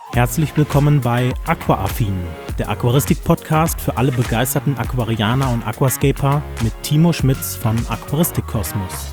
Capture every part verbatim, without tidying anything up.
Herzlich willkommen bei Aquaaffin, der Aquaristik-Podcast für alle begeisterten Aquarianer und Aquascaper mit Timo Schmitz von Aquaristik Kosmos.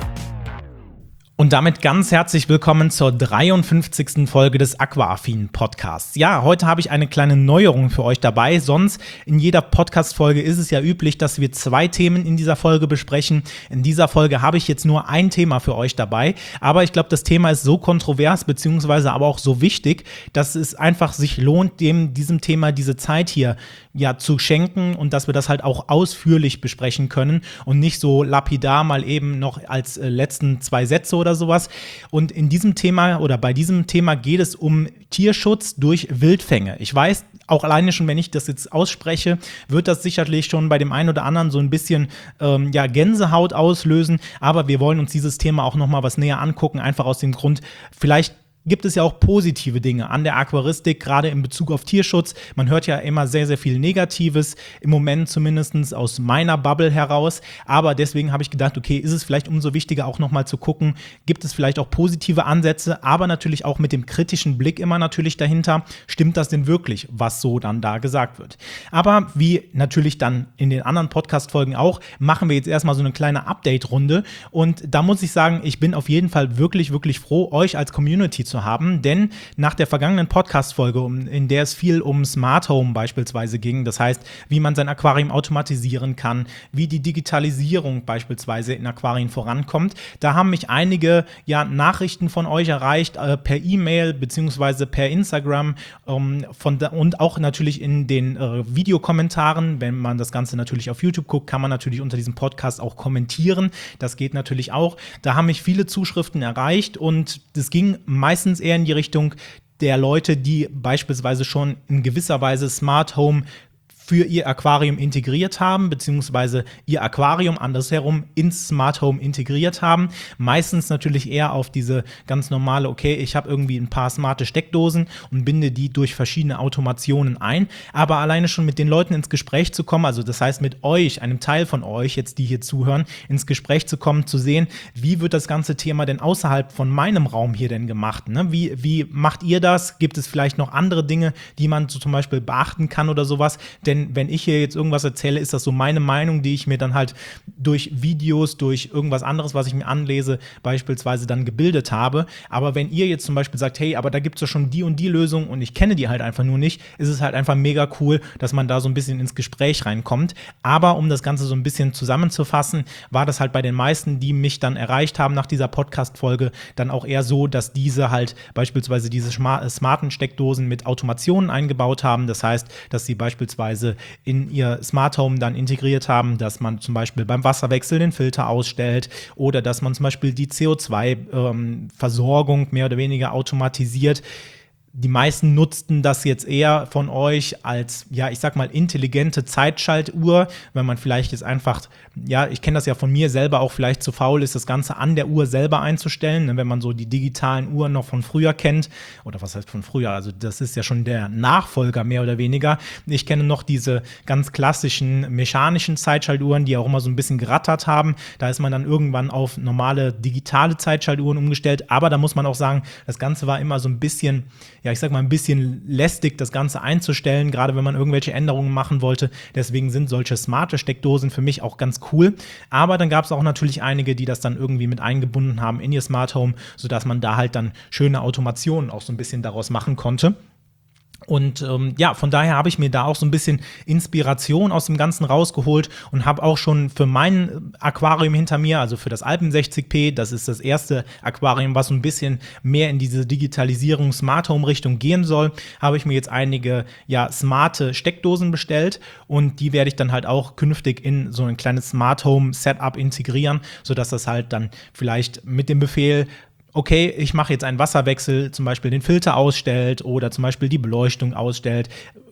Und damit ganz herzlich willkommen zur dreiundfünfzigsten Folge des Aquaaffin Podcasts. Ja, heute habe ich eine kleine Neuerung für euch dabei. Sonst in jeder Podcast-Folge ist es ja üblich, dass wir zwei Themen in dieser Folge besprechen. In dieser Folge habe ich jetzt nur ein Thema für euch dabei. Aber ich glaube, das Thema ist so kontrovers, beziehungsweise aber auch so wichtig, dass es einfach sich lohnt, dem, diesem Thema diese Zeit hier ja zu schenken und dass wir das halt auch ausführlich besprechen können und nicht so lapidar mal eben noch als äh, letzten zwei Sätze oder sowas. Und in diesem Thema oder bei diesem Thema geht es um Tierschutz durch Wildfänge. Ich weiß, auch alleine schon, wenn ich das jetzt ausspreche, wird das sicherlich schon bei dem einen oder anderen so ein bisschen ähm, ja, Gänsehaut auslösen. Aber wir wollen uns dieses Thema auch noch mal was näher angucken, einfach aus dem Grund, vielleicht gibt es ja auch positive Dinge an der Aquaristik, gerade in Bezug auf Tierschutz. Man hört ja immer sehr, sehr viel Negatives, im Moment zumindest aus meiner Bubble heraus. Aber deswegen habe ich gedacht, okay, ist es vielleicht umso wichtiger auch nochmal zu gucken, gibt es vielleicht auch positive Ansätze, aber natürlich auch mit dem kritischen Blick immer natürlich dahinter, stimmt das denn wirklich, was so dann da gesagt wird. Aber wie natürlich dann in den anderen Podcast-Folgen auch, machen wir jetzt erstmal so eine kleine Update-Runde. Und da muss ich sagen, ich bin auf jeden Fall wirklich, wirklich froh, euch als Community zu haben, denn nach der vergangenen Podcast-Folge, in der es viel um Smart Home beispielsweise ging, das heißt, wie man sein Aquarium automatisieren kann, wie die Digitalisierung beispielsweise in Aquarien vorankommt, da haben mich einige ja, Nachrichten von euch erreicht, äh, per E-Mail beziehungsweise per Instagram ähm, von da, und auch natürlich in den äh, Videokommentaren. Wenn man das Ganze natürlich auf YouTube guckt, kann man natürlich unter diesem Podcast auch kommentieren. Das geht natürlich auch. Da haben mich viele Zuschriften erreicht und das ging meistens eher in die Richtung der Leute, die beispielsweise schon in gewisser Weise Smart Home für ihr Aquarium integriert haben, beziehungsweise ihr Aquarium andersherum ins Smart Home integriert haben. Meistens natürlich eher auf diese ganz normale, okay, ich habe irgendwie ein paar smarte Steckdosen und binde die durch verschiedene Automationen ein. Aber alleine schon mit den Leuten ins Gespräch zu kommen, also das heißt mit euch, einem Teil von euch, jetzt die hier zuhören, ins Gespräch zu kommen, zu sehen, wie wird das ganze Thema denn außerhalb von meinem Raum hier denn gemacht? Ne? Wie, wie macht ihr das? Gibt es vielleicht noch andere Dinge, die man so zum Beispiel beachten kann oder sowas? Denn wenn ich hier jetzt irgendwas erzähle, ist das so meine Meinung, die ich mir dann halt durch Videos, durch irgendwas anderes, was ich mir anlese, beispielsweise dann gebildet habe. Aber wenn ihr jetzt zum Beispiel sagt, hey, aber da gibt es ja schon die und die Lösung und ich kenne die halt einfach nur nicht, ist es halt einfach mega cool, dass man da so ein bisschen ins Gespräch reinkommt. Aber um das Ganze so ein bisschen zusammenzufassen, war das halt bei den meisten, die mich dann erreicht haben nach dieser Podcast-Folge, dann auch eher so, dass diese halt beispielsweise diese smarten Steckdosen mit Automationen eingebaut haben. Das heißt, dass sie beispielsweise in ihr Smart Home dann integriert haben, dass man zum Beispiel beim Wasserwechsel den Filter ausstellt oder dass man zum Beispiel die C O zwei Versorgung mehr oder weniger automatisiert. Die meisten nutzten das jetzt eher von euch als, ja, ich sag mal, intelligente Zeitschaltuhr, wenn man vielleicht jetzt einfach, ja, ich kenne das ja von mir selber auch, vielleicht zu faul ist, das Ganze an der Uhr selber einzustellen, wenn man so die digitalen Uhren noch von früher kennt, oder was heißt von früher, also das ist ja schon der Nachfolger mehr oder weniger. Ich kenne noch diese ganz klassischen mechanischen Zeitschaltuhren, die auch immer so ein bisschen gerattert haben. Da ist man dann irgendwann auf normale digitale Zeitschaltuhren umgestellt, aber da muss man auch sagen, das Ganze war immer so ein bisschen, ja, ich sag mal, ein bisschen lästig, das Ganze einzustellen, gerade wenn man irgendwelche Änderungen machen wollte. Deswegen sind solche smarte Steckdosen für mich auch ganz cool. Aber dann gab es auch natürlich einige, die das dann irgendwie mit eingebunden haben in ihr Smart Home, sodass man da halt dann schöne Automationen auch so ein bisschen daraus machen konnte. Und ähm, ja, von daher habe ich mir da auch so ein bisschen Inspiration aus dem Ganzen rausgeholt und habe auch schon für mein Aquarium hinter mir, also für das Alpen sechzig P, das ist das erste Aquarium, was so ein bisschen mehr in diese Digitalisierung Smart Home Richtung gehen soll, habe ich mir jetzt einige ja smarte Steckdosen bestellt und die werde ich dann halt auch künftig in so ein kleines Smart Home Setup integrieren, sodass das halt dann vielleicht mit dem Befehl, okay, ich mache jetzt einen Wasserwechsel, zum Beispiel den Filter ausstellt oder zum Beispiel die Beleuchtung ausstellt,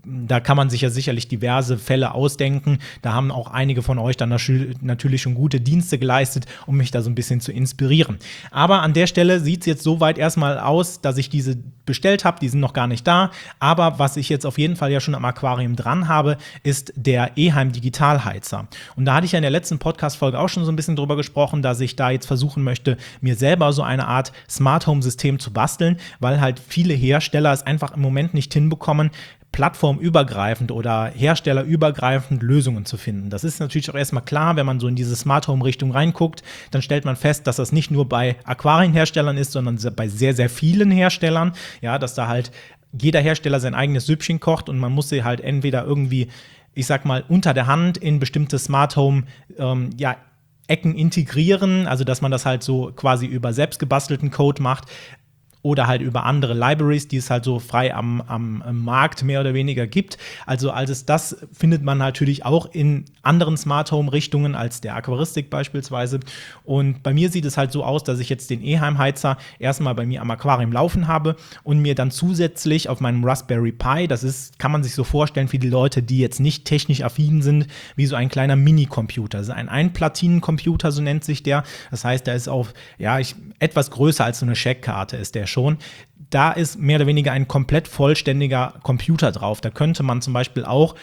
da kann man sich ja sicherlich diverse Fälle ausdenken. Da haben auch einige von euch dann natürlich schon gute Dienste geleistet, um mich da so ein bisschen zu inspirieren. Aber an der Stelle sieht es jetzt soweit erstmal aus, dass ich diese bestellt habe. Die sind noch gar nicht da. Aber was ich jetzt auf jeden Fall ja schon am Aquarium dran habe, ist der Eheim Digitalheizer. Und da hatte ich ja in der letzten Podcast-Folge auch schon so ein bisschen drüber gesprochen, dass ich da jetzt versuchen möchte, mir selber so eine Art Smart Home System zu basteln, weil halt viele Hersteller es einfach im Moment nicht hinbekommen, plattformübergreifend oder herstellerübergreifend Lösungen zu finden. Das ist natürlich auch erstmal klar, wenn man so in diese Smart Home Richtung reinguckt, dann stellt man fest, dass das nicht nur bei Aquarienherstellern ist, sondern bei sehr, sehr vielen Herstellern, ja, dass da halt jeder Hersteller sein eigenes Süppchen kocht und man muss sie halt entweder irgendwie, ich sag mal, unter der Hand in bestimmte Smart Home, ähm, ja, Ecken integrieren, also dass man das halt so quasi über selbst gebastelten Code macht, oder halt über andere Libraries, die es halt so frei am, am, am Markt mehr oder weniger gibt. Also alles das findet man natürlich auch in anderen Smart Home Richtungen als der Aquaristik beispielsweise. Und bei mir sieht es halt so aus, dass ich jetzt den Eheim-Heizer erstmal bei mir am Aquarium laufen habe und mir dann zusätzlich auf meinem Raspberry Pi, das ist, kann man sich so vorstellen für die Leute, die jetzt nicht technisch affin sind, wie so ein kleiner Mini-Computer. Das ist ein Einplatinencomputer, so nennt sich der. Das heißt, der ist auf, ja, ich, etwas größer als so eine Scheckkarte ist der schon. Da ist mehr oder weniger ein komplett vollständiger Computer drauf. Da könnte man zum Beispiel auch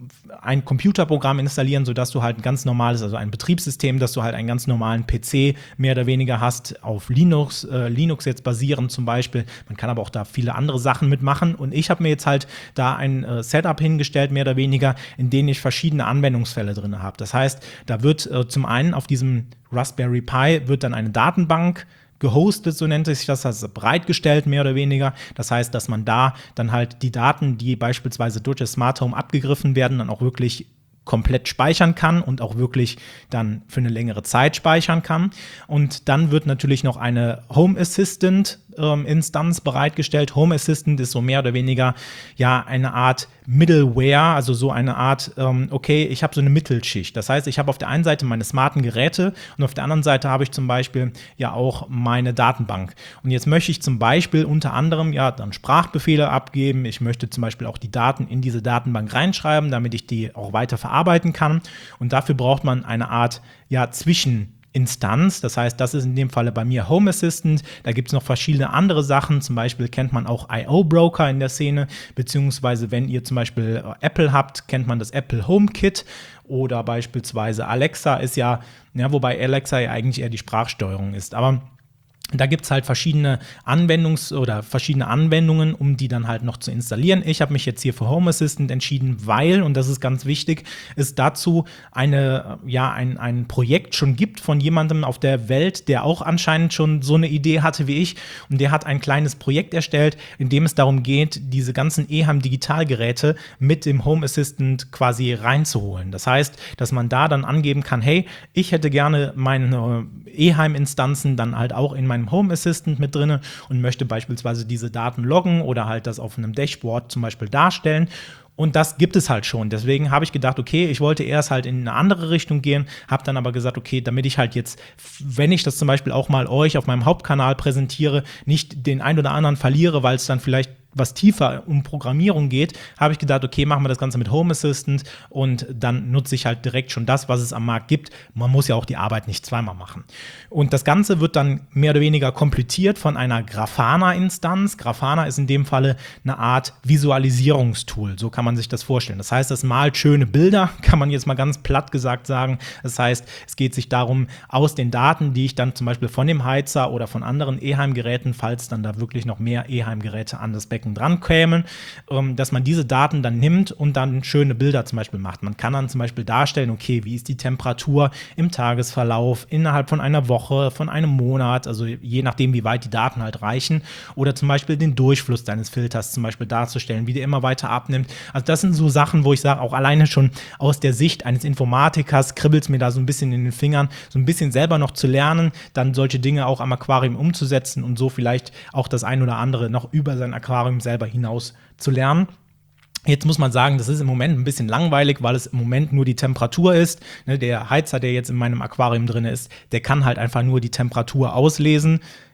ein Computerprogramm installieren, sodass du halt ein ganz normales, also ein Betriebssystem, dass du halt einen ganz normalen P C mehr oder weniger hast, auf Linux, äh, Linux jetzt basierend zum Beispiel. Man kann aber auch da viele andere Sachen mitmachen. Und ich habe mir jetzt halt da ein äh, Setup hingestellt, mehr oder weniger, in dem ich verschiedene Anwendungsfälle drin habe. Das heißt, da wird äh, zum einen auf diesem Raspberry Pi wird dann eine Datenbank gehostet, so nennt sich das, also bereitgestellt mehr oder weniger. Das heißt, dass man da dann halt die Daten, die beispielsweise durch das Smart Home abgegriffen werden, dann auch wirklich komplett speichern kann und auch wirklich dann für eine längere Zeit speichern kann. Und dann wird natürlich noch eine Home Assistant ähm, Instanz bereitgestellt. Home Assistant ist so mehr oder weniger ja eine Art Middleware, also so eine Art, ähm, okay, ich habe so eine Mittelschicht. Das heißt, ich habe auf der einen Seite meine smarten Geräte und auf der anderen Seite habe ich zum Beispiel ja auch meine Datenbank. Und jetzt möchte ich zum Beispiel unter anderem ja dann Sprachbefehle abgeben. Ich möchte zum Beispiel auch die Daten in diese Datenbank reinschreiben, damit ich die auch weiter verarbeiten kann. Und dafür braucht man eine Art ja zwischen Instanz, das heißt, das ist in dem Falle bei mir Home Assistant. Da gibt es noch verschiedene andere Sachen, zum Beispiel kennt man auch I O-Broker in der Szene, beziehungsweise wenn ihr zum Beispiel Apple habt, kennt man das Apple HomeKit oder beispielsweise Alexa ist ja, ja, wobei Alexa ja eigentlich eher die Sprachsteuerung ist, aber da gibt es halt verschiedene Anwendungs- oder verschiedene Anwendungen, um die dann halt noch zu installieren. Ich habe mich jetzt hier für Home Assistant entschieden, weil, und das ist ganz wichtig, es dazu eine, ja, ein, ein Projekt schon gibt von jemandem auf der Welt, der auch anscheinend schon so eine Idee hatte wie ich. Und der hat ein kleines Projekt erstellt, in dem es darum geht, diese ganzen Eheim-Digitalgeräte mit dem Home Assistant quasi reinzuholen. Das heißt, dass man da dann angeben kann, hey, ich hätte gerne meine Eheim-Instanzen dann halt auch in meinem Home Assistant mit drin und möchte beispielsweise diese Daten loggen oder halt das auf einem Dashboard zum Beispiel darstellen. Und das gibt es halt schon. Deswegen habe ich gedacht, okay, ich wollte erst halt in eine andere Richtung gehen, habe dann aber gesagt, okay, damit ich halt jetzt, wenn ich das zum Beispiel auch mal euch auf meinem Hauptkanal präsentiere, nicht den ein oder anderen verliere, weil es dann vielleicht was tiefer um Programmierung geht, habe ich gedacht, okay, machen wir das Ganze mit Home Assistant und dann nutze ich halt direkt schon das, was es am Markt gibt. Man muss ja auch die Arbeit nicht zweimal machen. Und das Ganze wird dann mehr oder weniger komplettiert von einer Grafana-Instanz. Grafana ist in dem Falle eine Art Visualisierungstool, so kann man sich das vorstellen. Das heißt, das malt schöne Bilder, kann man jetzt mal ganz platt gesagt sagen. Das heißt, es geht sich darum, aus den Daten, die ich dann zum Beispiel von dem Heizer oder von anderen Eheim-Geräten, falls dann da wirklich noch mehr Eheim-Geräte an das Becken dran kämen, ähm, dass man diese Daten dann nimmt und dann schöne Bilder zum Beispiel macht. Man kann dann zum Beispiel darstellen, okay, wie ist die Temperatur im Tagesverlauf innerhalb von einer Woche, von einem Monat, also je nachdem, wie weit die Daten halt reichen, oder zum Beispiel den Durchfluss deines Filters zum Beispiel darzustellen, wie der immer weiter abnimmt. Also das sind so Sachen, wo ich sage, auch alleine schon aus der Sicht eines Informatikers kribbelt es mir da so ein bisschen in den Fingern, so ein bisschen selber noch zu lernen, dann solche Dinge auch am Aquarium umzusetzen und so vielleicht auch das ein oder andere noch über sein Aquarium selber hinaus zu lernen. Jetzt muss man sagen, das ist im Moment ein bisschen langweilig, weil es im Moment nur die Temperatur ist. Der Heizer, der jetzt in meinem Aquarium drin ist, der kann halt einfach nur die Temperatur auslesen.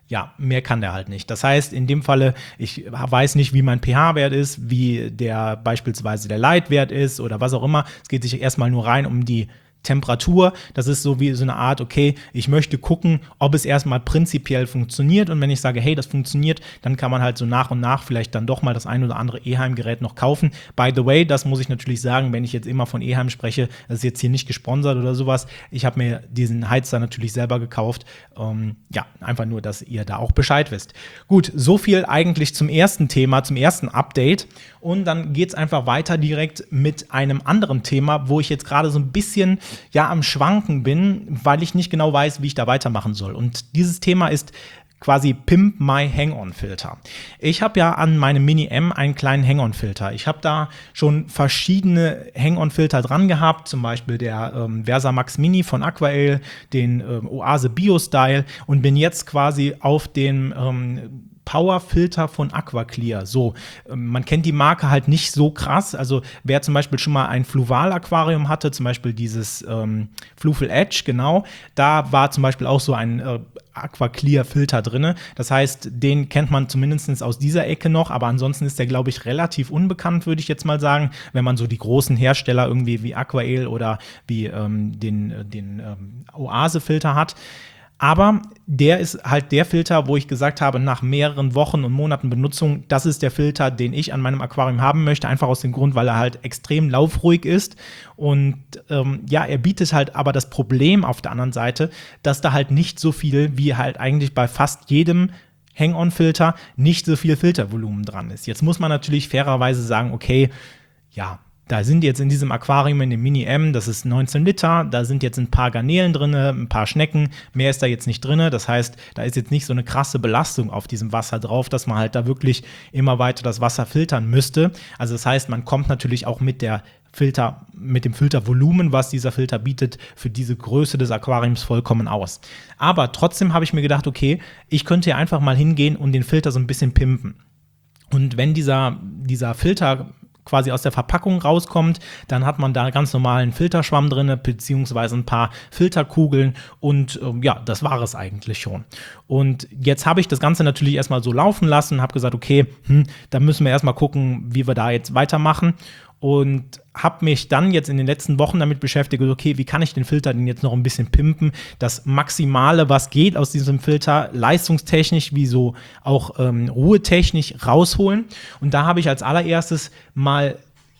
ja, mehr kann der halt nicht. Das heißt, in dem Falle, ich weiß nicht, wie mein pH-Wert ist, wie der beispielsweise der Leitwert ist oder was auch immer. Es geht sich erstmal nur rein um die Temperatur. Das ist so wie so eine Art, okay, ich möchte gucken, ob es erstmal prinzipiell funktioniert, und wenn ich sage, hey, das funktioniert, dann kann man halt so nach und nach vielleicht dann doch mal das ein oder andere Eheim-Gerät noch kaufen. By the way, das muss ich natürlich sagen, wenn ich jetzt immer von Eheim spreche, das ist jetzt hier nicht gesponsert oder sowas. Ich habe mir diesen Heizer natürlich selber gekauft. Ähm, ja, einfach nur, dass ihr da auch Bescheid wisst. Gut, so viel eigentlich zum ersten Thema, zum ersten Update, und dann geht es einfach weiter direkt mit einem anderen Thema, wo ich jetzt gerade so ein bisschen ja am Schwanken bin, weil ich nicht genau weiß, wie ich da weitermachen soll. Und dieses Thema ist quasi Pimp My Hang-On-Filter. Ich habe ja an meinem Mini-M einen kleinen Hang-On-Filter. Ich habe da schon verschiedene Hang-On-Filter dran gehabt, zum Beispiel der ähm, Versamax Mini von Aquael, den ähm, Oase Bio-Style, und bin jetzt quasi auf den ähm, Powerfilter von Aquaclear. So, man kennt die Marke halt nicht so krass. Also wer zum Beispiel schon mal ein Fluval-Aquarium hatte, zum Beispiel dieses ähm, Flufel Edge, genau, da war zum Beispiel auch so ein äh, Aquaclear-Filter drin. Das heißt, den kennt man zumindest aus dieser Ecke noch, aber ansonsten ist der, glaube ich, relativ unbekannt, würde ich jetzt mal sagen, wenn man so die großen Hersteller irgendwie wie Aquael oder wie ähm, den, den ähm, Oase-Filter hat. Aber der ist halt der Filter, wo ich gesagt habe, nach mehreren Wochen und Monaten Benutzung, das ist der Filter, den ich an meinem Aquarium haben möchte, einfach aus dem Grund, weil er halt extrem laufruhig ist. Und ähm, ja, er bietet halt aber das Problem auf der anderen Seite, dass da halt nicht so viel, wie halt eigentlich bei fast jedem Hang-On-Filter, nicht so viel Filtervolumen dran ist. Jetzt muss man natürlich fairerweise sagen, okay, ja, da sind jetzt in diesem Aquarium, in dem Mini-M, das ist neunzehn Liter, da sind jetzt ein paar Garnelen drin, ein paar Schnecken, mehr ist da jetzt nicht drin. Das heißt, da ist jetzt nicht so eine krasse Belastung auf diesem Wasser drauf, dass man halt da wirklich immer weiter das Wasser filtern müsste. Also das heißt, man kommt natürlich auch mit der Filter, mit dem Filtervolumen, was dieser Filter bietet, für diese Größe des Aquariums vollkommen aus. Aber trotzdem habe ich mir gedacht, okay, ich könnte ja einfach mal hingehen und den Filter so ein bisschen pimpen. Und wenn dieser, dieser Filter quasi aus der Verpackung rauskommt, dann hat man da ganz normalen Filterschwamm drin, beziehungsweise ein paar Filterkugeln, und ähm, ja, das war es eigentlich schon. Und jetzt habe ich das Ganze natürlich erstmal so laufen lassen, habe gesagt, okay, hm, da müssen wir erstmal gucken, wie wir da jetzt weitermachen. Und habe mich dann jetzt in den letzten Wochen damit beschäftigt, okay, wie kann ich den Filter denn jetzt noch ein bisschen pimpen, das Maximale, was geht aus diesem Filter, leistungstechnisch wie so auch ähm, ruhetechnisch rausholen. Und da habe ich als allererstes mal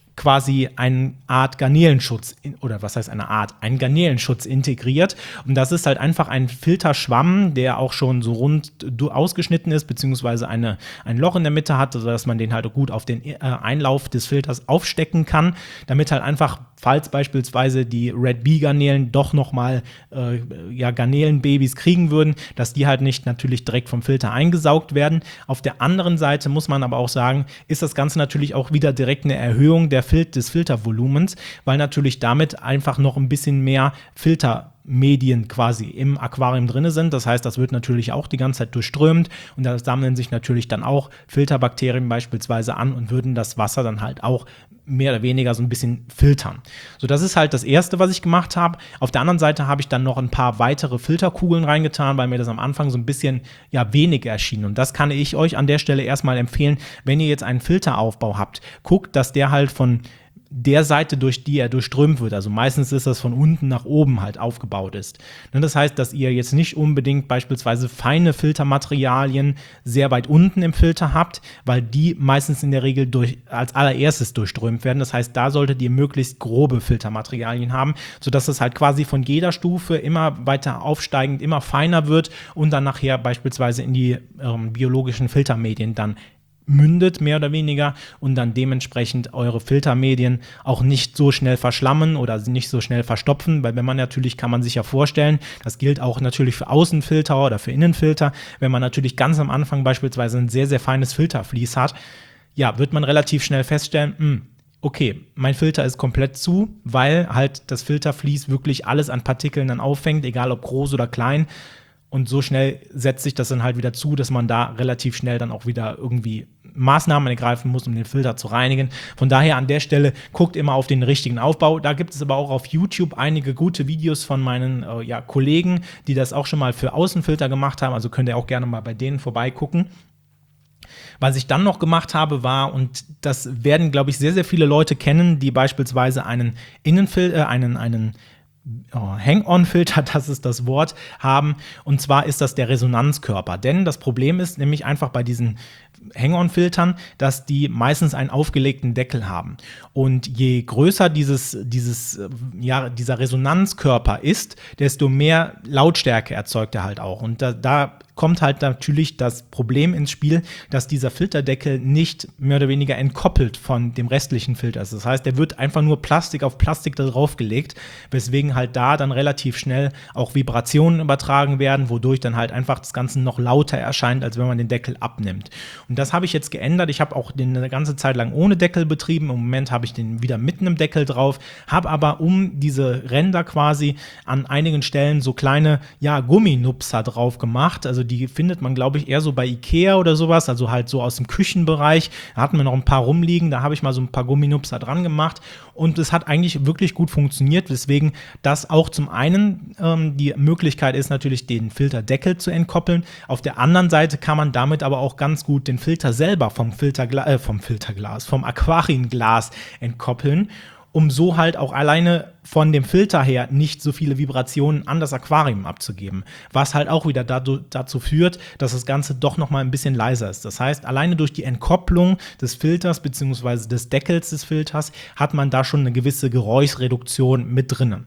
quasi eine Art Garnelenschutz, in, oder was heißt eine Art, einen Garnelenschutz integriert. Und das ist halt einfach ein Filterschwamm, der auch schon so rund ausgeschnitten ist, beziehungsweise eine, ein Loch in der Mitte hat, sodass man den halt gut auf den äh, Einlauf des Filters aufstecken kann, damit halt einfach, falls beispielsweise die Red Bee Garnelen doch nochmal äh, ja, Garnelenbabys kriegen würden, dass die halt nicht natürlich direkt vom Filter eingesaugt werden. Auf der anderen Seite muss man aber auch sagen, ist das Ganze natürlich auch wieder direkt eine Erhöhung der Fil- des Filtervolumens, weil natürlich damit einfach noch ein bisschen mehr Filtermedien quasi im Aquarium drin sind. Das heißt, das wird natürlich auch die ganze Zeit durchströmt, und da sammeln sich natürlich dann auch Filterbakterien beispielsweise an und würden das Wasser dann halt auch mehr oder weniger so ein bisschen filtern. So, das ist halt das Erste, was ich gemacht habe. Auf der anderen Seite habe ich dann noch ein paar weitere Filterkugeln reingetan, weil mir das am Anfang so ein bisschen ja wenig erschien. Und das kann ich euch an der Stelle erstmal empfehlen, wenn ihr jetzt einen Filteraufbau habt. Guckt, dass der halt von der Seite, durch die er durchströmt wird, also meistens ist das von unten nach oben halt aufgebaut ist. Das heißt, dass ihr jetzt nicht unbedingt beispielsweise feine Filtermaterialien sehr weit unten im Filter habt, weil die meistens in der Regel durch, als allererstes durchströmt werden. Das heißt, da solltet ihr möglichst grobe Filtermaterialien haben, sodass es halt quasi von jeder Stufe immer weiter aufsteigend, immer feiner wird und dann nachher beispielsweise in die ähm, biologischen Filtermedien dann mündet, mehr oder weniger, und dann dementsprechend eure Filtermedien auch nicht so schnell verschlammen oder nicht so schnell verstopfen, weil wenn man natürlich, kann man sich ja vorstellen, das gilt auch natürlich für Außenfilter oder für Innenfilter, wenn man natürlich ganz am Anfang beispielsweise ein sehr, sehr feines Filtervlies hat, ja, wird man relativ schnell feststellen, mh, okay, mein Filter ist komplett zu, weil halt das Filtervlies wirklich alles an Partikeln dann auffängt, egal ob groß oder klein. Und so schnell setzt sich das dann halt wieder zu, dass man da relativ schnell dann auch wieder irgendwie Maßnahmen ergreifen muss, um den Filter zu reinigen. Von daher an der Stelle guckt immer auf den richtigen Aufbau. Da gibt es aber auch auf YouTube einige gute Videos von meinen äh, ja, Kollegen, die das auch schon mal für Außenfilter gemacht haben. Also könnt ihr auch gerne mal bei denen vorbeigucken. Was ich dann noch gemacht habe, war, und das werden, glaube ich, sehr, sehr viele Leute kennen, die beispielsweise einen Innenfilter, äh, einen, einen Oh, Hang-on-Filter, das ist das Wort, haben. Und zwar ist das der Resonanzkörper. Denn das Problem ist nämlich einfach bei diesen Hang-on-Filtern, dass die meistens einen aufgelegten Deckel haben. Und je größer dieses, dieses, ja, dieser Resonanzkörper ist, desto mehr Lautstärke erzeugt er halt auch. Und da, da kommt halt natürlich das Problem ins Spiel, dass dieser Filterdeckel nicht mehr oder weniger entkoppelt von dem restlichen Filter ist. Das heißt, der wird einfach nur Plastik auf Plastik da drauf gelegt, weswegen halt da dann relativ schnell auch Vibrationen übertragen werden, wodurch dann halt einfach das Ganze noch lauter erscheint, als wenn man den Deckel abnimmt. Und das habe ich jetzt geändert. Ich habe auch den eine ganze Zeit lang ohne Deckel betrieben. Im Moment habe ich den wieder mit einem Deckel drauf, habe aber um diese Ränder quasi an einigen Stellen so kleine, ja, Gumminupser drauf gemacht. Also die findet man, glaube ich, eher so bei Ikea oder sowas, also halt so aus dem Küchenbereich. Da hatten wir noch ein paar rumliegen, da habe ich mal so ein paar Gumminupser dran gemacht und es hat eigentlich wirklich gut funktioniert, weswegen das auch zum einen ähm, die Möglichkeit ist, natürlich den Filterdeckel zu entkoppeln. Auf der anderen Seite kann man damit aber auch ganz gut den Filter selber vom, Filtergla- äh, vom Filterglas, vom Aquarienglas entkoppeln, um so halt auch alleine von dem Filter her nicht so viele Vibrationen an das Aquarium abzugeben. Was halt auch wieder dazu, dazu führt, dass das Ganze doch noch mal ein bisschen leiser ist. Das heißt, alleine durch die Entkopplung des Filters bzw. des Deckels des Filters hat man da schon eine gewisse Geräuschreduktion mit drin.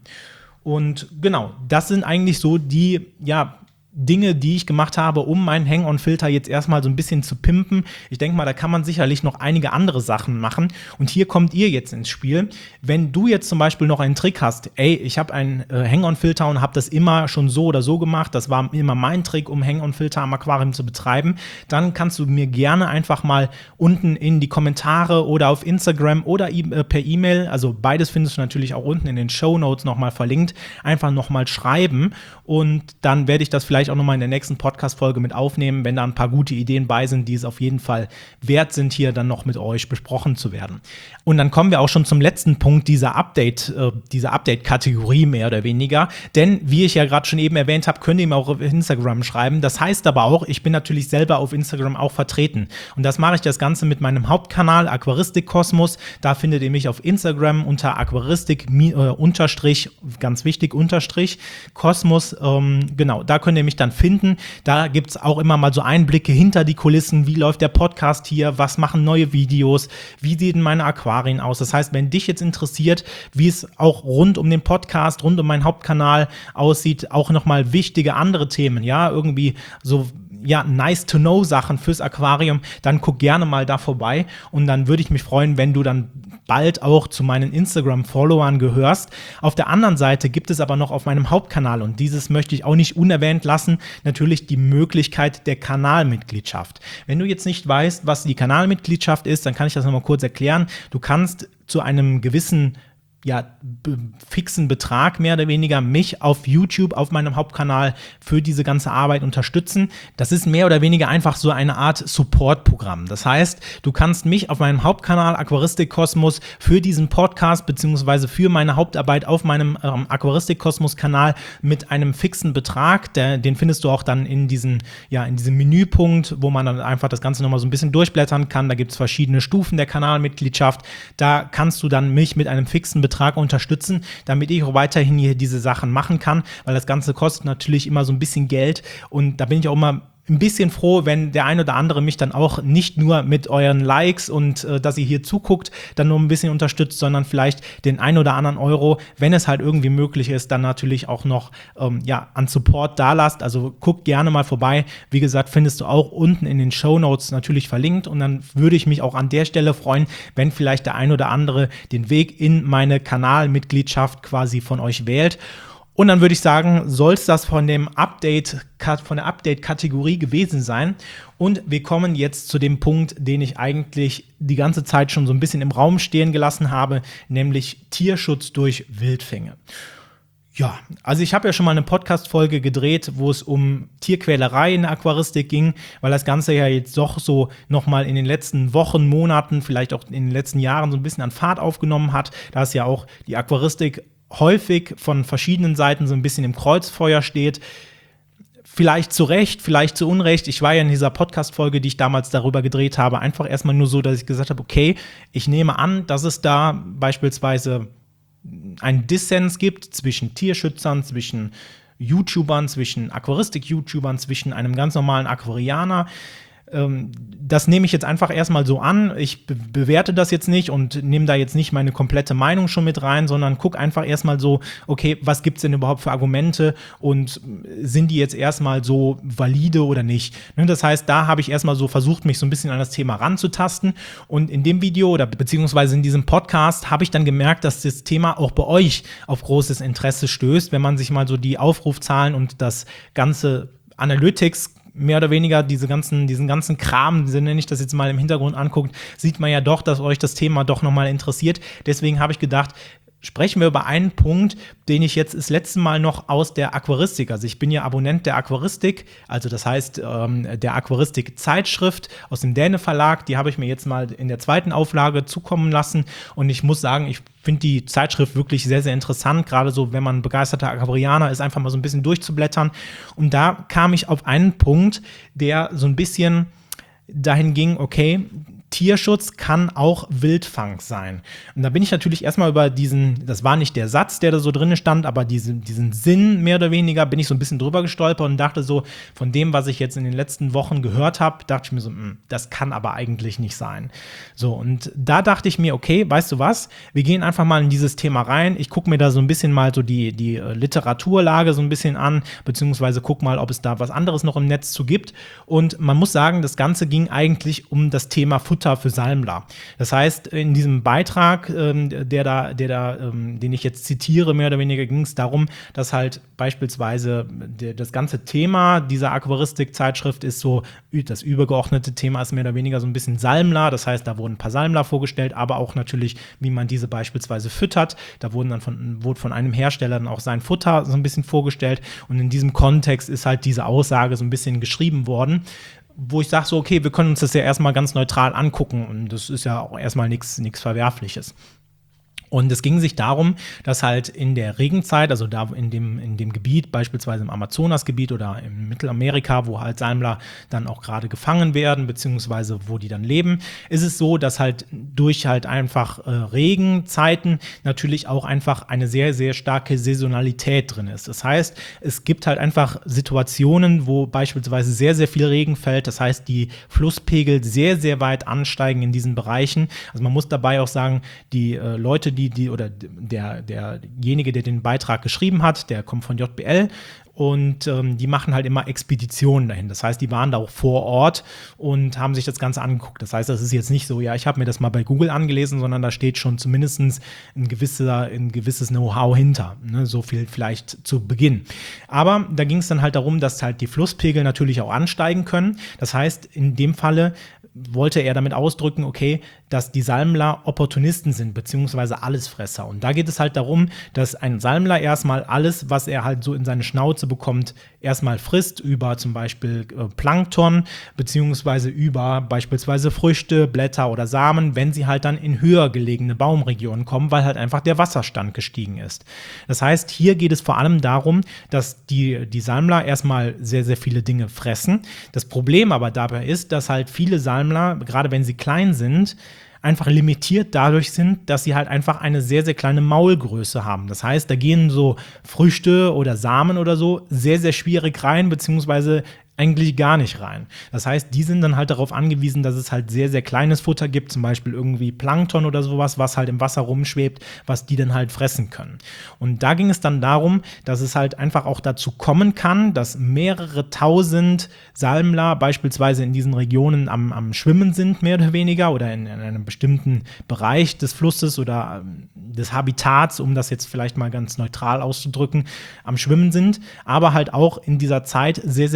Und genau, das sind eigentlich so die, ja, Dinge, die ich gemacht habe, um meinen Hang-on-Filter jetzt erstmal so ein bisschen zu pimpen. Ich denke mal, da kann man sicherlich noch einige andere Sachen machen. Und hier kommt ihr jetzt ins Spiel. Wenn du jetzt zum Beispiel noch einen Trick hast, ey, ich habe einen äh, Hang-on-Filter und habe das immer schon so oder so gemacht, das war immer mein Trick, um Hang-on-Filter am Aquarium zu betreiben, dann kannst du mir gerne einfach mal unten in die Kommentare oder auf Instagram oder e- äh, per E-Mail, also beides findest du natürlich auch unten in den Shownotes nochmal verlinkt, einfach nochmal schreiben und dann werde ich das vielleicht auch nochmal in der nächsten Podcast-Folge mit aufnehmen, wenn da ein paar gute Ideen bei sind, die es auf jeden Fall wert sind, hier dann noch mit euch besprochen zu werden. Und dann kommen wir auch schon zum letzten Punkt dieser Update, äh, dieser Update-Kategorie mehr oder weniger, denn wie ich ja gerade schon eben erwähnt habe, könnt ihr mir auch auf Instagram schreiben. Das heißt aber auch, ich bin natürlich selber auf Instagram auch vertreten und das mache ich das Ganze mit meinem Hauptkanal Aquaristik Kosmos. Da findet ihr mich auf Instagram unter Aquaristik äh, unterstrich, ganz wichtig, unterstrich Kosmos, ähm, genau, da könnt ihr mich dann finden. Da gibt es auch immer mal so Einblicke hinter die Kulissen. Wie läuft der Podcast hier? Was machen neue Videos? Wie sehen meine Aquarien aus? Das heißt, wenn dich jetzt interessiert, wie es auch rund um den Podcast, rund um meinen Hauptkanal aussieht, auch nochmal wichtige andere Themen, ja, irgendwie so ja, nice-to-know-Sachen fürs Aquarium, dann guck gerne mal da vorbei und dann würde ich mich freuen, wenn du dann bald auch zu meinen Instagram-Followern gehörst. Auf der anderen Seite gibt es aber noch auf meinem Hauptkanal, und dieses möchte ich auch nicht unerwähnt lassen, natürlich die Möglichkeit der Kanalmitgliedschaft. Wenn du jetzt nicht weißt, was die Kanalmitgliedschaft ist, dann kann ich das nochmal kurz erklären. Du kannst zu einem gewissen ja, b- fixen Betrag mehr oder weniger mich auf YouTube, auf meinem Hauptkanal für diese ganze Arbeit unterstützen. Das ist mehr oder weniger einfach so eine Art Support-Programm. Das heißt, du kannst mich auf meinem Hauptkanal Aquaristik Kosmos für diesen Podcast beziehungsweise für meine Hauptarbeit auf meinem ähm, Aquaristik Kosmos-Kanal mit einem fixen Betrag, der, den findest du auch dann in diesem, ja, in diesem Menüpunkt, wo man dann einfach das Ganze nochmal so ein bisschen durchblättern kann. Da gibt es verschiedene Stufen der Kanalmitgliedschaft. Da kannst du dann mich mit einem fixen Betrag Betrag unterstützen, damit ich auch weiterhin hier diese Sachen machen kann, weil das Ganze kostet natürlich immer so ein bisschen Geld und da bin ich auch immer ein bisschen froh, wenn der ein oder andere mich dann auch nicht nur mit euren Likes und äh, dass ihr hier zuguckt, dann nur ein bisschen unterstützt, sondern vielleicht den ein oder anderen Euro, wenn es halt irgendwie möglich ist, dann natürlich auch noch ähm, ja, an Support da lasst. Also guckt gerne mal vorbei. Wie gesagt, findest du auch unten in den Shownotes natürlich verlinkt und dann würde ich mich auch an der Stelle freuen, wenn vielleicht der ein oder andere den Weg in meine Kanalmitgliedschaft quasi von euch wählt. Und dann würde ich sagen, soll es das von dem Update, von der Update-Kategorie gewesen sein. Und wir kommen jetzt zu dem Punkt, den ich eigentlich die ganze Zeit schon so ein bisschen im Raum stehen gelassen habe, nämlich Tierschutz durch Wildfänge. Ja, also ich habe ja schon mal eine Podcast-Folge gedreht, wo es um Tierquälerei in der Aquaristik ging, weil das Ganze ja jetzt doch so nochmal in den letzten Wochen, Monaten, vielleicht auch in den letzten Jahren so ein bisschen an Fahrt aufgenommen hat. Da ist ja auch die Aquaristik häufig von verschiedenen Seiten so ein bisschen im Kreuzfeuer steht. Vielleicht zu Recht, vielleicht zu Unrecht. Ich war ja in dieser Podcast-Folge, die ich damals darüber gedreht habe, einfach erstmal nur so, dass ich gesagt habe, okay, ich nehme an, dass es da beispielsweise einen Dissens gibt zwischen Tierschützern, zwischen YouTubern, zwischen Aquaristik-YouTubern, zwischen einem ganz normalen Aquarianer. Das nehme ich jetzt einfach erstmal so an. Ich be- bewerte das jetzt nicht und nehme da jetzt nicht meine komplette Meinung schon mit rein, sondern gucke einfach erstmal so, okay, was gibt es denn überhaupt für Argumente und sind die jetzt erstmal so valide oder nicht? Das heißt, da habe ich erstmal so versucht, mich so ein bisschen an das Thema ranzutasten, und in dem Video oder beziehungsweise in diesem Podcast habe ich dann gemerkt, dass das Thema auch bei euch auf großes Interesse stößt, wenn man sich mal so die Aufrufzahlen und das ganze Analytics mehr oder weniger diese ganzen, diesen ganzen Kram, nenne ich das jetzt mal, im Hintergrund anguckt, sieht man ja doch, dass euch das Thema doch nochmal interessiert. Deswegen habe ich gedacht, sprechen wir über einen Punkt, den ich jetzt das letzte Mal noch aus der Aquaristik, also ich bin ja Abonnent der Aquaristik, also das heißt ähm, der Aquaristik-Zeitschrift aus dem Däne Verlag, die habe ich mir jetzt mal in der zweiten Auflage zukommen lassen, und ich muss sagen, ich finde die Zeitschrift wirklich sehr, sehr interessant, gerade so, wenn man begeisterter Aquarianer ist, einfach mal so ein bisschen durchzublättern, und da kam ich auf einen Punkt, der so ein bisschen dahin ging, okay, Tierschutz kann auch Wildfang sein. Und da bin ich natürlich erstmal über diesen, das war nicht der Satz, der da so drin stand, aber diesen, diesen Sinn mehr oder weniger bin ich so ein bisschen drüber gestolpert und dachte so, von dem, was ich jetzt in den letzten Wochen gehört habe, dachte ich mir so, mh, das kann aber eigentlich nicht sein. So, und da dachte ich mir, okay, weißt du was, wir gehen einfach mal in dieses Thema rein. Ich gucke mir da so ein bisschen mal so die, die Literaturlage so ein bisschen an, beziehungsweise guck mal, ob es da was anderes noch im Netz zu gibt. Und man muss sagen, das Ganze ging eigentlich um das Thema Futter für Salmler. Das heißt, in diesem Beitrag, ähm, der da, der da, ähm, den ich jetzt zitiere, mehr oder weniger ging es darum, dass halt beispielsweise der, das ganze Thema dieser Aquaristik-Zeitschrift ist so, das übergeordnete Thema ist mehr oder weniger so ein bisschen Salmler. Das heißt, da wurden ein paar Salmler vorgestellt, aber auch natürlich, wie man diese beispielsweise füttert. Da wurden dann von, wurde von einem Hersteller dann auch sein Futter so ein bisschen vorgestellt. Und in diesem Kontext ist halt diese Aussage so ein bisschen geschrieben worden, wo ich sage so, okay, wir können uns das ja erstmal ganz neutral angucken, und das ist ja auch erstmal nichts nichts Verwerfliches. Und es ging sich darum, dass halt in der Regenzeit, also da in dem, in dem Gebiet, beispielsweise im Amazonasgebiet oder in Mittelamerika, wo halt Salmler dann auch gerade gefangen werden, beziehungsweise wo die dann leben, ist es so, dass halt durch halt einfach äh, Regenzeiten natürlich auch einfach eine sehr, sehr starke Saisonalität drin ist. Das heißt, es gibt halt einfach Situationen, wo beispielsweise sehr, sehr viel Regen fällt. Das heißt, die Flusspegel sehr, sehr weit ansteigen in diesen Bereichen. Also man muss dabei auch sagen, die äh, Leute, die Die, die, oder der, derjenige, der den Beitrag geschrieben hat, der kommt von J B L, und ähm, die machen halt immer Expeditionen dahin. Das heißt, die waren da auch vor Ort und haben sich das Ganze angeguckt. Das heißt, das ist jetzt nicht so, ja, ich habe mir das mal bei Google angelesen, sondern da steht schon zumindest ein, gewisser, ein gewisses Know-how hinter. Ne? So viel vielleicht zu Beginn. Aber da ging es dann halt darum, dass halt die Flusspegel natürlich auch ansteigen können. Das heißt, in dem Falle wollte er damit ausdrücken, okay, dass die Salmler Opportunisten sind, beziehungsweise Allesfresser. Und da geht es halt darum, dass ein Salmler erstmal alles, was er halt so in seine Schnauze bekommt, erstmal frisst, über zum Beispiel äh, Plankton, beziehungsweise über beispielsweise Früchte, Blätter oder Samen, wenn sie halt dann in höher gelegene Baumregionen kommen, weil halt einfach der Wasserstand gestiegen ist. Das heißt, hier geht es vor allem darum, dass die, die Salmler erstmal sehr, sehr viele Dinge fressen. Das Problem aber dabei ist, dass halt viele Salmler, gerade wenn sie klein sind, einfach limitiert dadurch sind, dass sie halt einfach eine sehr, sehr kleine Maulgröße haben. Das heißt, da gehen so Früchte oder Samen oder so sehr, sehr schwierig rein, beziehungsweise eigentlich gar nicht rein. Das heißt, die sind dann halt darauf angewiesen, dass es halt sehr, sehr kleines Futter gibt, zum Beispiel irgendwie Plankton oder sowas, was halt im Wasser rumschwebt, was die dann halt fressen können. Und da ging es dann darum, dass es halt einfach auch dazu kommen kann, dass mehrere tausend Salmler beispielsweise in diesen Regionen am, am Schwimmen sind, mehr oder weniger, oder in, in einem bestimmten Bereich des Flusses oder des Habitats, um das jetzt vielleicht mal ganz neutral auszudrücken, am Schwimmen sind, aber halt auch in dieser Zeit sehr, sehr wenig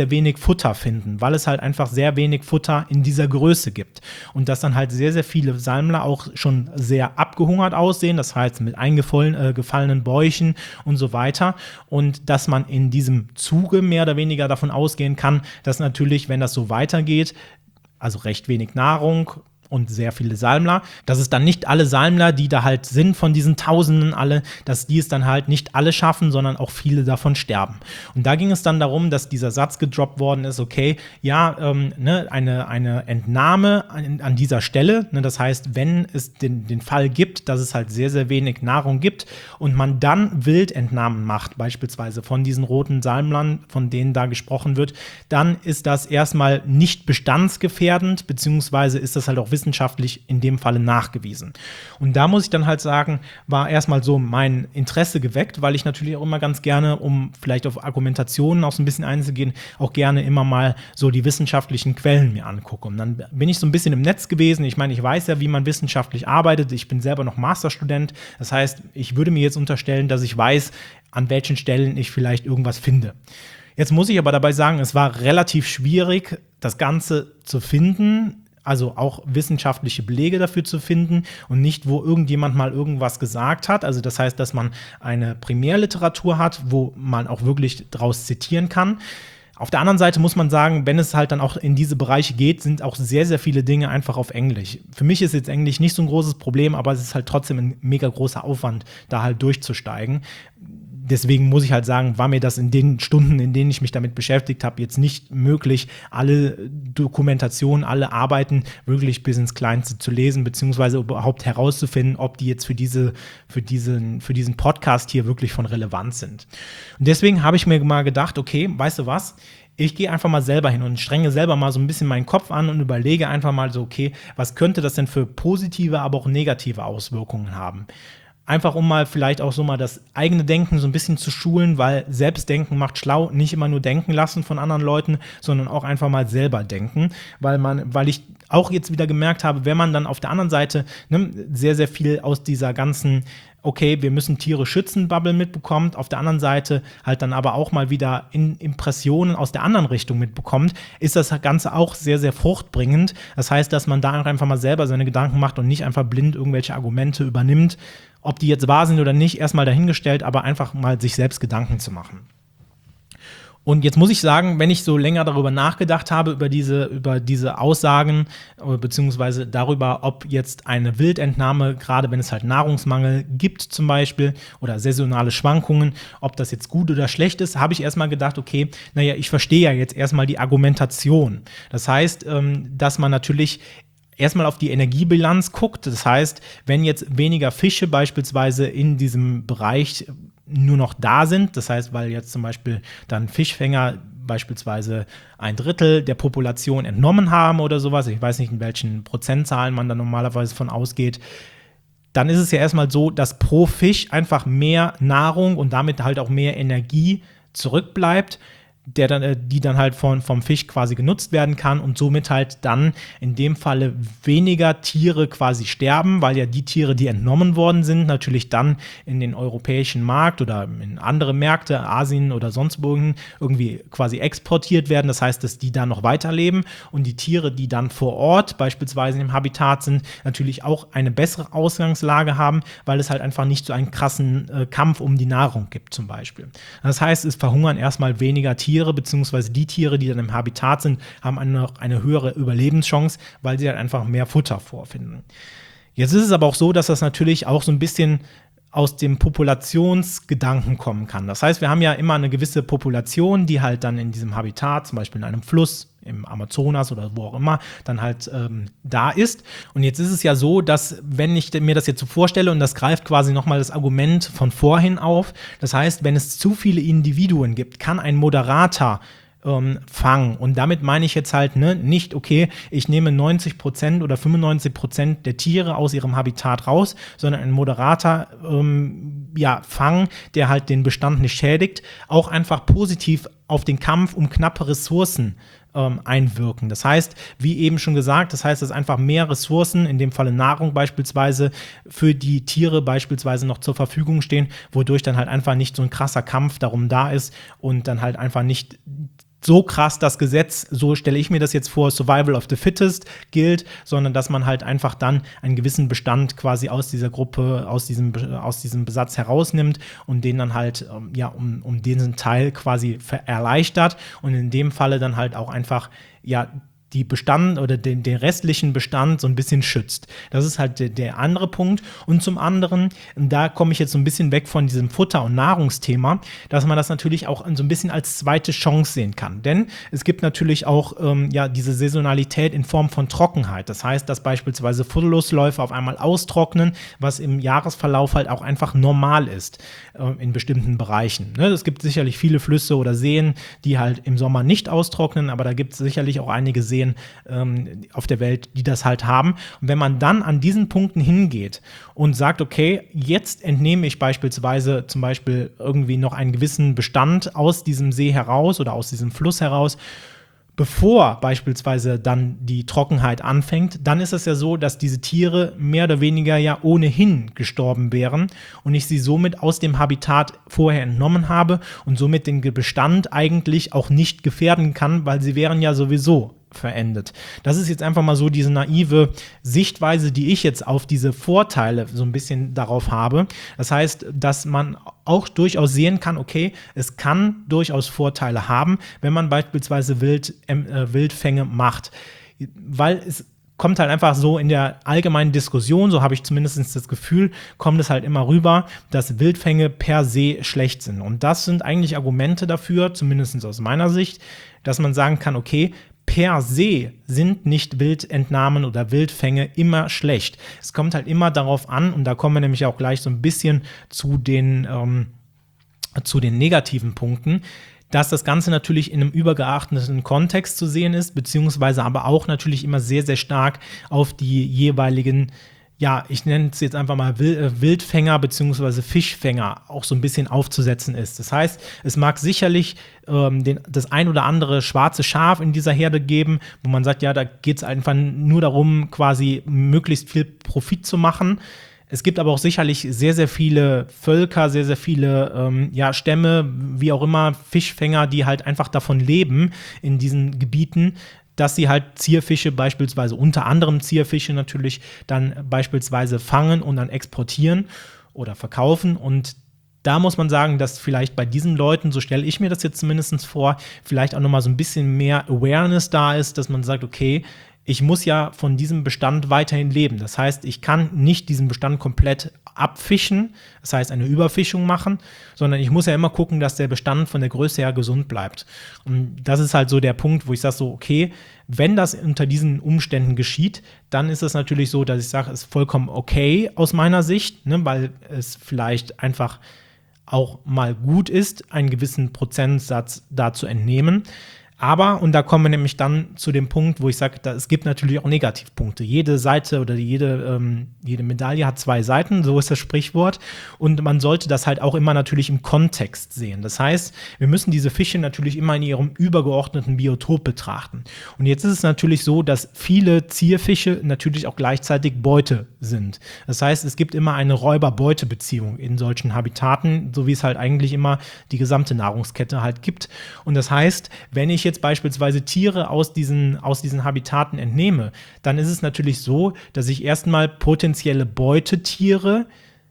Futter finden, weil es halt einfach sehr wenig Futter in dieser Größe gibt. Und dass dann halt sehr, sehr viele Salmler auch schon sehr abgehungert aussehen, das heißt mit eingefallenen Bäuchen und so weiter. Und dass man in diesem Zuge mehr oder weniger davon ausgehen kann, dass natürlich, wenn das so weitergeht, also recht wenig Nahrung und sehr viele Salmler, dass es dann nicht alle Salmler, die da halt sind von diesen Tausenden alle, dass die es dann halt nicht alle schaffen, sondern auch viele davon sterben. Und da ging es dann darum, dass dieser Satz gedroppt worden ist, okay, ja, ähm, ne, eine, eine Entnahme an, an dieser Stelle, ne, das heißt, wenn es den, den Fall gibt, dass es halt sehr, sehr wenig Nahrung gibt und man dann Wildentnahmen macht, beispielsweise von diesen roten Salmlern, von denen da gesprochen wird, dann ist das erstmal nicht bestandsgefährdend, beziehungsweise ist das halt auch wissenschaftlich in dem Falle nachgewiesen. Und da muss ich dann halt sagen, war erstmal so mein Interesse geweckt, weil ich natürlich auch immer ganz gerne, um vielleicht auf Argumentationen auch so ein bisschen einzugehen, auch gerne immer mal so die wissenschaftlichen Quellen mir angucke. Und dann bin ich so ein bisschen im Netz gewesen. Ich meine, ich weiß ja, wie man wissenschaftlich arbeitet. Ich bin selber noch Masterstudent. Das heißt, ich würde mir jetzt unterstellen, dass ich weiß, an welchen Stellen ich vielleicht irgendwas finde. Jetzt muss ich aber dabei sagen, es war relativ schwierig, das Ganze zu finden, also auch wissenschaftliche Belege dafür zu finden und nicht, wo irgendjemand mal irgendwas gesagt hat. Also das heißt, dass man eine Primärliteratur hat, wo man auch wirklich draus zitieren kann. Auf der anderen Seite muss man sagen, wenn es halt dann auch in diese Bereiche geht, sind auch sehr, sehr viele Dinge einfach auf Englisch. Für mich ist jetzt Englisch nicht so ein großes Problem, aber es ist halt trotzdem ein mega großer Aufwand, da halt durchzusteigen. Deswegen muss ich halt sagen, war mir das in den Stunden, in denen ich mich damit beschäftigt habe, jetzt nicht möglich, alle Dokumentationen, alle Arbeiten wirklich bis ins Kleinste zu lesen, beziehungsweise überhaupt herauszufinden, ob die jetzt für diese, für diesen, für diesen Podcast hier wirklich von Relevanz sind. Und deswegen habe ich mir mal gedacht, okay, weißt du was? Ich gehe einfach mal selber hin und strenge selber mal so ein bisschen meinen Kopf an und überlege einfach mal so, okay, was könnte das denn für positive, aber auch negative Auswirkungen haben? Einfach um mal vielleicht auch so mal das eigene Denken so ein bisschen zu schulen, weil Selbstdenken macht schlau, nicht immer nur denken lassen von anderen Leuten, sondern auch einfach mal selber denken, weil man, weil ich auch jetzt wieder gemerkt habe, wenn man dann auf der anderen Seite ne, sehr, sehr viel aus dieser ganzen okay, wir müssen Tiere schützen, Bubble mitbekommt, auf der anderen Seite halt dann aber auch mal wieder in Impressionen aus der anderen Richtung mitbekommt, ist das Ganze auch sehr, sehr fruchtbringend. Das heißt, dass man da einfach mal selber seine Gedanken macht und nicht einfach blind irgendwelche Argumente übernimmt, ob die jetzt wahr sind oder nicht, erstmal dahingestellt, aber einfach mal sich selbst Gedanken zu machen. Und jetzt muss ich sagen, wenn ich so länger darüber nachgedacht habe, über diese, über diese Aussagen, beziehungsweise darüber, ob jetzt eine Wildentnahme, gerade wenn es halt Nahrungsmangel gibt zum Beispiel oder saisonale Schwankungen, ob das jetzt gut oder schlecht ist, habe ich erstmal gedacht, okay, naja, ich verstehe ja jetzt erstmal die Argumentation. Das heißt, dass man natürlich erstmal auf die Energiebilanz guckt. Das heißt, wenn jetzt weniger Fische beispielsweise in diesem Bereich nur noch da sind, das heißt, weil jetzt zum Beispiel dann Fischfänger beispielsweise ein Drittel der Population entnommen haben oder sowas, ich weiß nicht, in welchen Prozentzahlen man da normalerweise von ausgeht, dann ist es ja erstmal so, dass pro Fisch einfach mehr Nahrung und damit halt auch mehr Energie zurückbleibt, der dann, die dann halt von, vom Fisch quasi genutzt werden kann und somit halt dann in dem Falle weniger Tiere quasi sterben, weil ja die Tiere, die entnommen worden sind, natürlich dann in den europäischen Markt oder in andere Märkte, Asien oder sonst wo irgendwie quasi exportiert werden. Das heißt, dass die dann noch weiterleben und die Tiere, die dann vor Ort beispielsweise im Habitat sind, natürlich auch eine bessere Ausgangslage haben, weil es halt einfach nicht so einen krassen äh, Kampf um die Nahrung gibt zum Beispiel. Das heißt, es verhungern erstmal weniger Tiere, beziehungsweise die Tiere, die dann im Habitat sind, haben eine, eine höhere Überlebenschance, weil sie halt einfach mehr Futter vorfinden. Jetzt ist es aber auch so, dass das natürlich auch so ein bisschen aus dem Populationsgedanken kommen kann. Das heißt, wir haben ja immer eine gewisse Population, die halt dann in diesem Habitat, zum Beispiel in einem Fluss, im Amazonas oder wo auch immer, dann halt ähm, da ist. Und jetzt ist es ja so, dass, wenn ich mir das jetzt so vorstelle, und das greift quasi nochmal das Argument von vorhin auf, das heißt, wenn es zu viele Individuen gibt, kann ein Moderator ähm, fangen. Und damit meine ich jetzt halt ne, nicht, okay, ich nehme neunzig Prozent oder fünfundneunzig Prozent der Tiere aus ihrem Habitat raus, sondern ein Moderator ähm, ja, Fang, der halt den Bestand nicht schädigt, auch einfach positiv auf den Kampf um knappe Ressourcen einwirken. Das heißt, wie eben schon gesagt, das heißt, dass einfach mehr Ressourcen, in dem Falle Nahrung beispielsweise, für die Tiere beispielsweise noch zur Verfügung stehen, wodurch dann halt einfach nicht so ein krasser Kampf darum da ist und dann halt einfach nicht so krass das Gesetz, so stelle ich mir das jetzt vor, Survival of the Fittest gilt, sondern dass man halt einfach dann einen gewissen Bestand quasi aus dieser Gruppe, aus diesem, aus diesem Besatz herausnimmt und den dann halt, ähm, ja, um, um diesen Teil quasi erleichtert und in dem Falle dann halt auch einfach, ja, die Bestand oder den, den restlichen Bestand so ein bisschen schützt. Das ist halt der, der andere Punkt. Und zum anderen, da komme ich jetzt so ein bisschen weg von diesem Futter- und Nahrungsthema, dass man das natürlich auch so ein bisschen als zweite Chance sehen kann. Denn es gibt natürlich auch ähm, ja, diese Saisonalität in Form von Trockenheit. Das heißt, dass beispielsweise Flussläufe auf einmal austrocknen, was im Jahresverlauf halt auch einfach normal ist äh, in bestimmten Bereichen. Ne? Es gibt sicherlich viele Flüsse oder Seen, die halt im Sommer nicht austrocknen, aber da gibt es sicherlich auch einige Seen ähm, auf der Welt, die das halt haben. Und wenn man dann an diesen Punkten hingeht und sagt, okay, jetzt entnehme ich beispielsweise zum Beispiel irgendwie noch einen gewissen Bestand aus diesem See heraus oder aus diesem Fluss heraus, bevor beispielsweise dann die Trockenheit anfängt, dann ist es ja so, dass diese Tiere mehr oder weniger ja ohnehin gestorben wären und ich sie somit aus dem Habitat vorher entnommen habe und somit den Bestand eigentlich auch nicht gefährden kann, weil sie wären ja sowieso verendet. Das ist jetzt einfach mal so diese naive Sichtweise, die ich jetzt auf diese Vorteile so ein bisschen darauf habe. Das heißt, dass man auch durchaus sehen kann, okay, es kann durchaus Vorteile haben, wenn man beispielsweise Wild, äh, Wildfänge macht. Weil es kommt halt einfach so in der allgemeinen Diskussion, so habe ich zumindest das Gefühl, kommt es halt immer rüber, dass Wildfänge per se schlecht sind. Und das sind eigentlich Argumente dafür, zumindest aus meiner Sicht, dass man sagen kann, okay, per se sind nicht Wildentnahmen oder Wildfänge immer schlecht. Es kommt halt immer darauf an, und da kommen wir nämlich auch gleich so ein bisschen zu den, ähm, zu den negativen Punkten, dass das Ganze natürlich in einem übergeordneten Kontext zu sehen ist, beziehungsweise aber auch natürlich immer sehr, sehr stark auf die jeweiligen, ja, ich nenne es jetzt einfach mal Wildfänger bzw. Fischfänger auch so ein bisschen aufzusetzen ist. Das heißt, es mag sicherlich ähm, den, das ein oder andere schwarze Schaf in dieser Herde geben, wo man sagt, ja, da geht es einfach nur darum, quasi möglichst viel Profit zu machen. Es gibt aber auch sicherlich sehr, sehr viele Völker, sehr, sehr viele ähm, ja, Stämme, wie auch immer, Fischfänger, die halt einfach davon leben in diesen Gebieten, dass sie halt Zierfische beispielsweise, unter anderem Zierfische natürlich, dann beispielsweise fangen und dann exportieren oder verkaufen. Und da muss man sagen, dass vielleicht bei diesen Leuten, so stelle ich mir das jetzt zumindest vor, vielleicht auch nochmal so ein bisschen mehr Awareness da ist, dass man sagt, okay, ich muss ja von diesem Bestand weiterhin leben. Das heißt, ich kann nicht diesen Bestand komplett abfischen, das heißt eine Überfischung machen, sondern ich muss ja immer gucken, dass der Bestand von der Größe her gesund bleibt. Und das ist halt so der Punkt, wo ich sage so, okay, wenn das unter diesen Umständen geschieht, dann ist es natürlich so, dass ich sage, es ist vollkommen okay aus meiner Sicht, ne, weil es vielleicht einfach auch mal gut ist, einen gewissen Prozentsatz da zu entnehmen. Aber, und da kommen wir nämlich dann zu dem Punkt, wo ich sage, da, es gibt natürlich auch Negativpunkte. Jede Seite oder jede, ähm, jede Medaille hat zwei Seiten, so ist das Sprichwort. Und man sollte das halt auch immer natürlich im Kontext sehen. Das heißt, wir müssen diese Fische natürlich immer in ihrem übergeordneten Biotop betrachten. Und jetzt ist es natürlich so, dass viele Zierfische natürlich auch gleichzeitig Beute sind. Das heißt, es gibt immer eine Räuber-Beute-Beziehung in solchen Habitaten, so wie es halt eigentlich immer die gesamte Nahrungskette halt gibt. Und das heißt, wenn ich jetzt beispielsweise Tiere aus diesen, aus diesen Habitaten entnehme, dann ist es natürlich so, dass ich erstmal potenzielle Beutetiere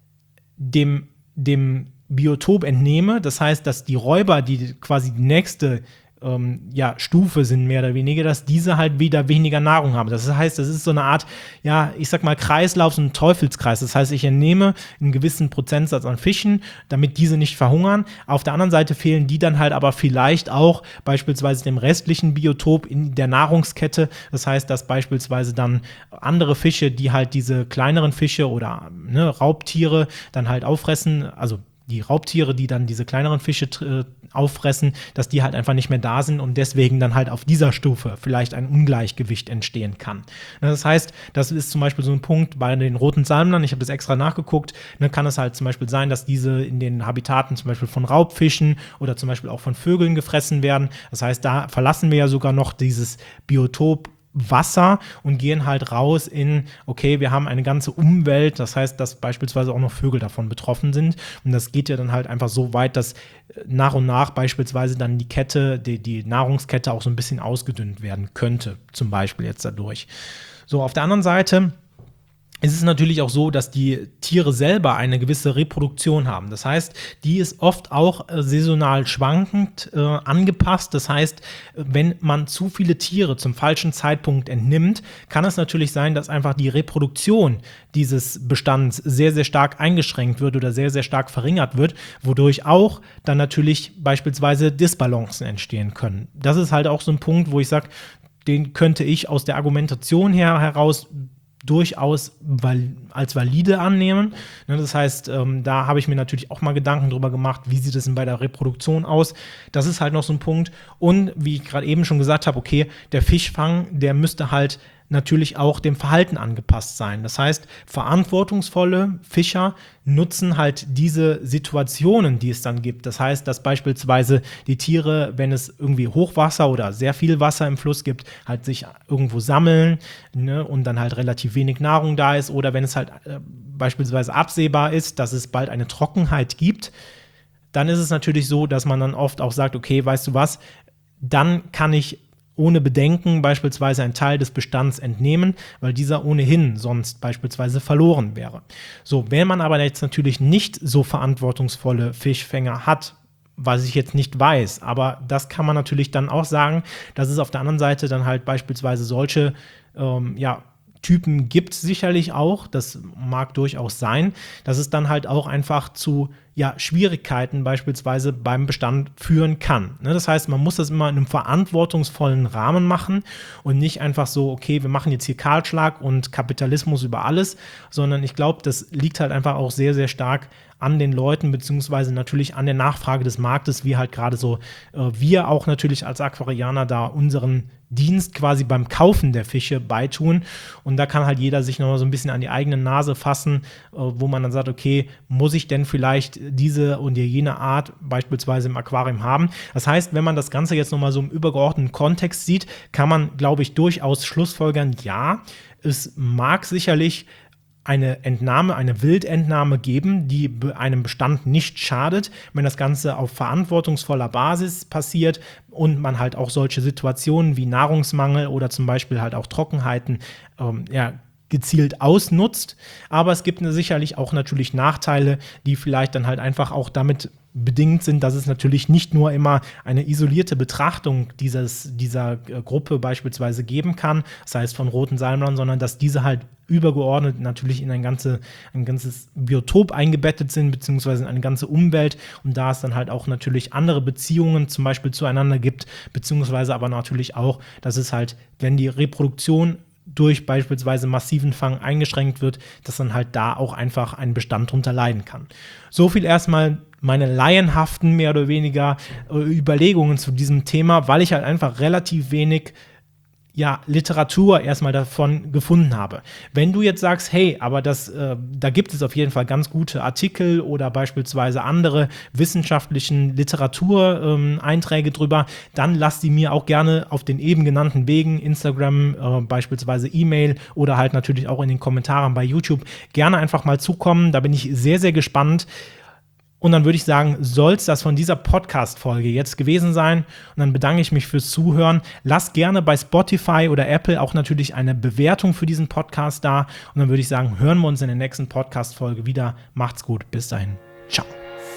dem, dem Biotop entnehme. Das heißt, dass die Räuber, die quasi die nächste ähm, ja, Stufe sind, mehr oder weniger, dass diese halt wieder weniger Nahrung haben. Das heißt, das ist so eine Art, ja, ich sag mal, Kreislauf, so ein Teufelskreis. Das heißt, ich entnehme einen gewissen Prozentsatz an Fischen, damit diese nicht verhungern. Auf der anderen Seite fehlen die dann halt aber vielleicht auch beispielsweise dem restlichen Biotop in der Nahrungskette. Das heißt, dass beispielsweise dann andere Fische, die halt diese kleineren Fische oder ne, Raubtiere dann halt auffressen, also die Raubtiere, die dann diese kleineren Fische äh, auffressen, dass die halt einfach nicht mehr da sind und deswegen dann halt auf dieser Stufe vielleicht ein Ungleichgewicht entstehen kann. Das heißt, das ist zum Beispiel so ein Punkt bei den roten Salmlern, ich habe das extra nachgeguckt, dann kann es halt zum Beispiel sein, dass diese in den Habitaten zum Beispiel von Raubfischen oder zum Beispiel auch von Vögeln gefressen werden. Das heißt, da verlassen wir ja sogar noch dieses Biotop Wasser und gehen halt raus in, okay, wir haben eine ganze Umwelt, das heißt, dass beispielsweise auch noch Vögel davon betroffen sind und das geht ja dann halt einfach so weit, dass nach und nach beispielsweise dann die Kette, die, die Nahrungskette auch so ein bisschen ausgedünnt werden könnte, zum Beispiel jetzt dadurch. So, auf der anderen Seite es ist natürlich auch so, dass die Tiere selber eine gewisse Reproduktion haben. Das heißt, die ist oft auch äh, saisonal schwankend äh, angepasst. Das heißt, wenn man zu viele Tiere zum falschen Zeitpunkt entnimmt, kann es natürlich sein, dass einfach die Reproduktion dieses Bestands sehr, sehr stark eingeschränkt wird oder sehr, sehr stark verringert wird, wodurch auch dann natürlich beispielsweise Disbalancen entstehen können. Das ist halt auch so ein Punkt, wo ich sage, den könnte ich aus der Argumentation her heraus durchaus val- als valide annehmen. Das heißt, ähm, da habe ich mir natürlich auch mal Gedanken drüber gemacht, wie sieht es denn bei der Reproduktion aus. Das ist halt noch so ein Punkt. Und wie ich gerade eben schon gesagt habe, okay, der Fischfang, der müsste halt natürlich auch dem Verhalten angepasst sein. Das heißt, verantwortungsvolle Fischer nutzen halt diese Situationen, die es dann gibt. Das heißt, dass beispielsweise die Tiere, wenn es irgendwie Hochwasser oder sehr viel Wasser im Fluss gibt, halt sich irgendwo sammeln, ne, und dann halt relativ wenig Nahrung da ist. Oder wenn es halt äh, beispielsweise absehbar ist, dass es bald eine Trockenheit gibt, dann ist es natürlich so, dass man dann oft auch sagt, okay, weißt du was, dann kann ich ohne Bedenken beispielsweise einen Teil des Bestands entnehmen, weil dieser ohnehin sonst beispielsweise verloren wäre. So, wenn man aber jetzt natürlich nicht so verantwortungsvolle Fischfänger hat, was ich jetzt nicht weiß, aber das kann man natürlich dann auch sagen, dass es auf der anderen Seite dann halt beispielsweise solche, ähm, ja, Typen gibt es sicherlich auch, das mag durchaus sein, dass es dann halt auch einfach zu ja, Schwierigkeiten beispielsweise beim Bestand führen kann. Ne? Das heißt, man muss das immer in einem verantwortungsvollen Rahmen machen und nicht einfach so, okay, wir machen jetzt hier Kahlschlag und Kapitalismus über alles, sondern ich glaube, das liegt halt einfach auch sehr, sehr stark an den Leuten, beziehungsweise natürlich an der Nachfrage des Marktes, wie halt gerade so äh, wir auch natürlich als Aquarianer da unseren Dienst quasi beim Kaufen der Fische beitun. Und da kann halt jeder sich noch mal so ein bisschen an die eigene Nase fassen, äh, wo man dann sagt, okay, muss ich denn vielleicht diese und jene Art beispielsweise im Aquarium haben? Das heißt, wenn man das Ganze jetzt noch mal so im übergeordneten Kontext sieht, kann man, glaube ich, durchaus schlussfolgern, ja, es mag sicherlich eine Entnahme, eine Wildentnahme geben, die einem Bestand nicht schadet, wenn das Ganze auf verantwortungsvoller Basis passiert und man halt auch solche Situationen wie Nahrungsmangel oder zum Beispiel halt auch Trockenheiten ähm, ja, gezielt ausnutzt. Aber es gibt sicherlich auch natürlich Nachteile, die vielleicht dann halt einfach auch damit bedingt sind, dass es natürlich nicht nur immer eine isolierte Betrachtung dieses, dieser Gruppe beispielsweise geben kann, das heißt von roten Salmlern, sondern dass diese halt übergeordnet natürlich in ein, ganze, ein ganzes Biotop eingebettet sind, beziehungsweise in eine ganze Umwelt und da es dann halt auch natürlich andere Beziehungen zum Beispiel zueinander gibt, beziehungsweise aber natürlich auch, dass es halt, wenn die Reproduktion durch beispielsweise massiven Fang eingeschränkt wird, dass dann halt da auch einfach ein Bestand drunter leiden kann. So viel erstmal meine laienhaften, mehr oder weniger äh, Überlegungen zu diesem Thema, weil ich halt einfach relativ wenig ja, Literatur erstmal davon gefunden habe. Wenn du jetzt sagst, hey, aber das, äh, da gibt es auf jeden Fall ganz gute Artikel oder beispielsweise andere wissenschaftlichen Literatureinträge ähm, drüber, dann lass die mir auch gerne auf den eben genannten Wegen, Instagram, äh, beispielsweise E-Mail oder halt natürlich auch in den Kommentaren bei YouTube gerne einfach mal zukommen. Da bin ich sehr, sehr gespannt. Und dann würde ich sagen, soll es das von dieser Podcast-Folge jetzt gewesen sein. Und dann bedanke ich mich fürs Zuhören. Lasst gerne bei Spotify oder Apple auch natürlich eine Bewertung für diesen Podcast da. Und dann würde ich sagen, hören wir uns in der nächsten Podcast-Folge wieder. Macht's gut. Bis dahin. Ciao.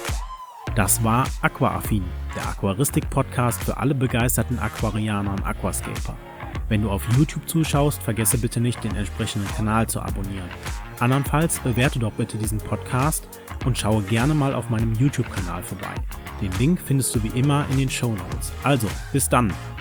Das war Aquaaffin, der Aquaristik-Podcast für alle begeisterten Aquarianer und Aquascaper. Wenn du auf YouTube zuschaust, vergesse bitte nicht, den entsprechenden Kanal zu abonnieren. Andernfalls bewerte doch bitte diesen Podcast und schaue gerne mal auf meinem YouTube-Kanal vorbei. Den Link findest du wie immer in den Shownotes. Also, bis dann!